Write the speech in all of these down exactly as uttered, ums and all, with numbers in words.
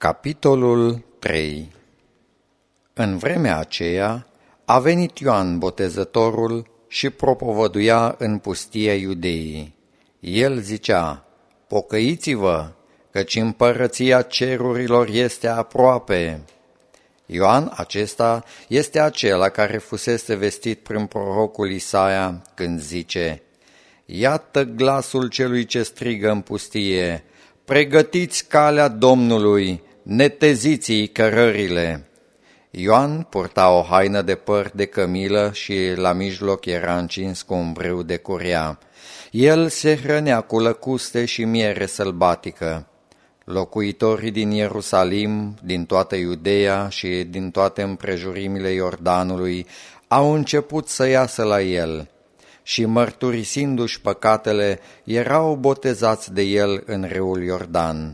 Capitolul trei. În vremea aceea a venit Ioan Botezătorul și propovăduia în pustia Iudeii. El zicea: pocăiți-vă, căci împărăția cerurilor este aproape. Ioan acesta este acela care fusese vestit prin prorocul Isaia când zice: iată glasul celui ce strigă în pustie, pregătiți calea Domnului, neteziți-i cărările. Ioan purta o haină de păr de cămilă și la mijloc era încins cu un brâu de curea. El se hrănea cu lăcuste și miere sălbatică. Locuitorii din Ierusalim, din toată Iudeea și din toate împrejurimile Iordanului au început să iasă la el și, mărturisindu-și păcatele, erau botezați de el în râul Iordan.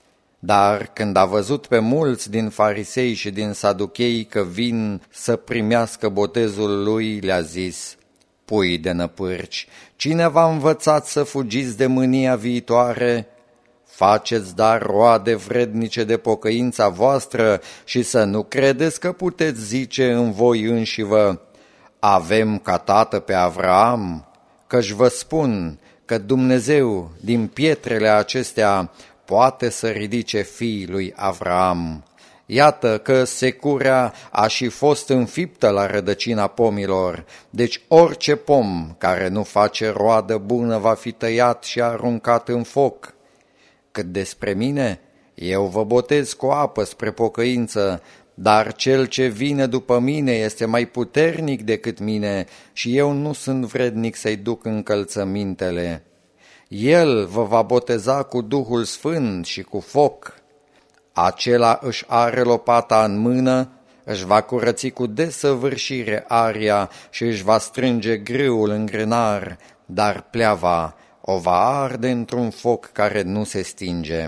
Dar când a văzut pe mulți din farisei și din saduchei că vin să primească botezul lui, le-a zis: pui de năpârci, cine v-a învățat să fugiți de mânia viitoare? Faceți dar roade vrednice de pocăința voastră și să nu credeți că puteți zice în voi înșivă: avem ca tată pe Avraam, căci vă spun că Dumnezeu din pietrele acestea poate să ridice fiii lui Avraam. Iată că securea a și fost înfiptă la rădăcina pomilor, deci orice pom care nu face roadă bună va fi tăiat și aruncat în foc. Cât despre mine, eu vă botez cu apă spre pocăință, dar cel ce vine după mine este mai puternic decât mine și eu nu sunt vrednic să-i duc încălțămintele. El vă va boteza cu Duhul Sfânt și cu foc. Acela își are lopata în mână, își va curăți cu desăvârșire aria și își va strânge grâul în grânar, dar pleava o va arde într-un foc care nu se stinge.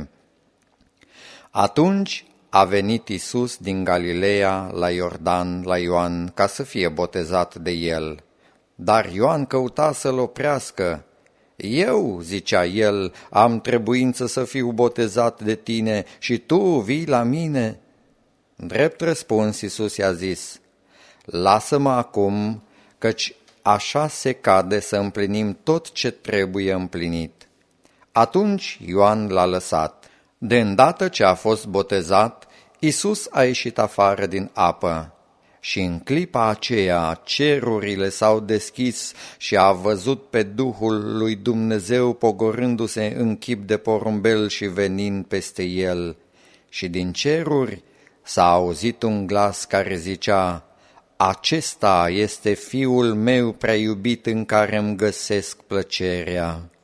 Atunci a venit Iisus din Galileea la Iordan la Ioan ca să fie botezat de el. Dar Ioan căuta să-l oprească. Eu, zicea el, am trebuință să fiu botezat de tine și tu vii la mine? Drept răspuns, Iisus i-a zis: lasă-mă acum, căci așa se cade să împlinim tot ce trebuie împlinit. Atunci Ioan l-a lăsat. De îndată ce a fost botezat, Iisus a ieșit afară din apă. Și în clipa aceea cerurile s-au deschis și a văzut pe Duhul lui Dumnezeu pogorându-se în chip de porumbel și venind peste el. Și din ceruri s-a auzit un glas care zicea: acesta este Fiul meu prea iubit în care îmi găsesc plăcerea.